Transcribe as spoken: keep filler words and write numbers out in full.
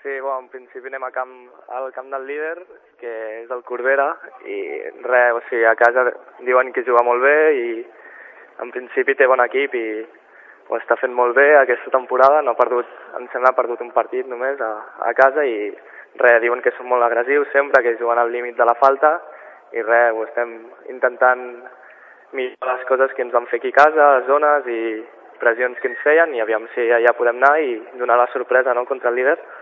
Sí, bueno, en principi anem a camp, al camp del líder, que és el Corbera, i res, o sigui, a casa diuen que juga molt bé i en principi té bon equip i ho està fent molt bé aquesta temporada, no ha perdut, em sembla ha perdut un partit només a, a casa i res, diuen que són molt agressius sempre, que juguen al límit de la falta i res, ho estem intentant millorar les coses que ens van fer aquí a casa, zones i pressions que ens feien i aviam si ja podem anar i donar la sorpresa, no?, contra el líder.